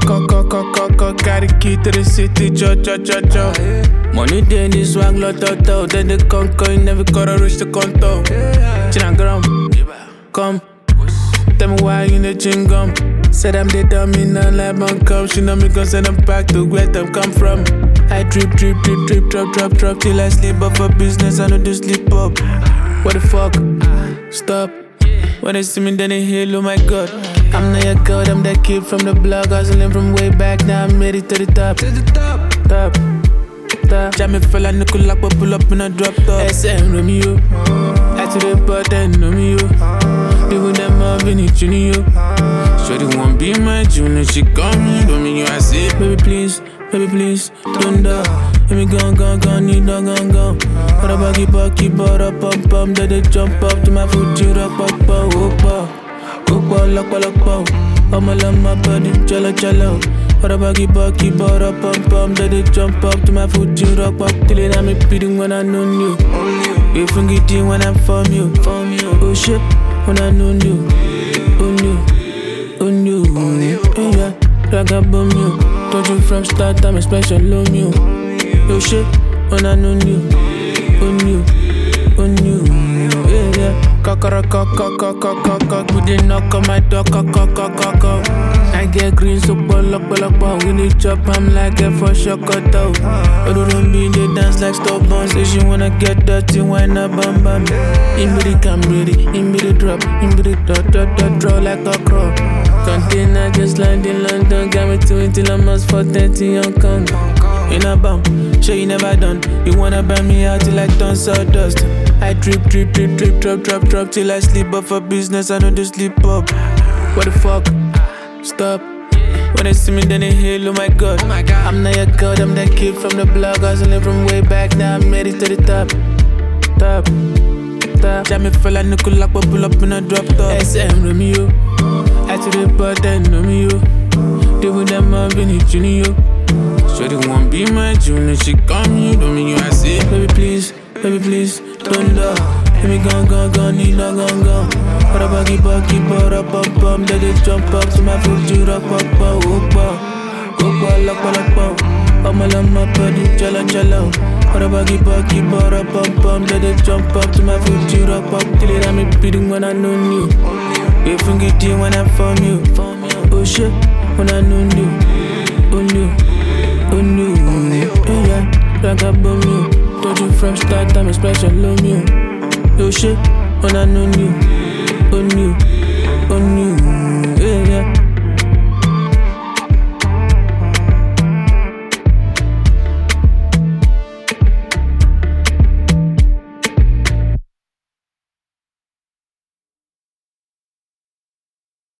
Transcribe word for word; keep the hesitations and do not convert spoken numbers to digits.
co, co, co, co, co, got the key to the city, cho, cho, cho, cho. Money then this swag, lot, lot, lot. Then they come, come, never gotta reach the conto. Chinagram, come. Tell me why you in the chingum. Said I'm the dummy, not like my come. She know me gon' send them back to where them come from. I drip, drip, drip, drip, drop, drop, drop till I sleep up for business, I know to sleep up. What the fuck? Stop. When they see me, then they hail, oh my god. I'm not your god, I'm that kid from the block. Hustling from way back, now I'm made it to the top. To the top, top, top. Jammy fella, nickel lock, but pull up in a drop top. S M Romeo, I to the button, know me, yo. People them up in it, Junior. Shorty won't be my junior, she call me, don't mean you, I say. Baby, please, baby, please, don't die. Let me go, go, go, need no, go, go. What about keep up, keep up, up, up, up. Then they jump up to my foot, you rock, up, up, up, up. Up, up, lock, lock, up. I'm all on my body, jello, jello. What about keep up, keep up, up, up, up. Then they jump up to my foot, you rock, up. Till it, I'm beating when I know you. You forget it when I'm from you. Oh shit, when I know you. Oh you, oh you. Yeah, rag a bomb you. Told you from start, I'm a special love you. Oh shit, when I know you. Oh you, oh you. Yeah, yeah. Cock, cock, cock, cock, cock, cock, cock. We did knock on my door, cock, cock, cock, cock, cock. I get green, so ball up, ball up, ball. We need chop, I'm like a for sure, cut out. I don't be, they dance like stubborn. Say she wanna get dirty, why not, bam, bam. In me the cam, ready, in me the drop, in me the drop, drop, drop, drop like a crow. Container just landed in London, got me to until I'm almost for thirty Hong Kong. In a bump, sure you never done. You wanna burn me out till I turn sawdust. I drip, drip, drip, drip, drop, drop, drop till I sleep up for business, I know to sleep up. What the fuck? Stop. When they see me, then they hail, oh my god. I'm not your god, I'm that kid from the block. Hustling from way back, now I'm made it to the top. Top, top. Jammy fella, nickel lock, but pull up in a drop top. S M Romeo, I to the button, know me, yo. They with them up in it, Junior. Shorty won't be my junior, she call me, don't mean you, I say. Baby, please, baby, please, don't die. Let me go, go, go, need no, go, go. What about keep up, keep up, up, up, up. Then they jump up to my foot, you rock, up, up, up, up. Up, lock, lock, up. I'm all on my body, jello, jello. What about keep up, keep up, up, up, up. Then they jump up to my foot, you rock, up. Till it, I'm beating when I know you. You forget it when I'm from you. Oh shit, when I know you. Oh you, oh you. Yeah, like a bomb you. Told you from start, I'm a special love you. Oh shit, when I know you, on you, on you.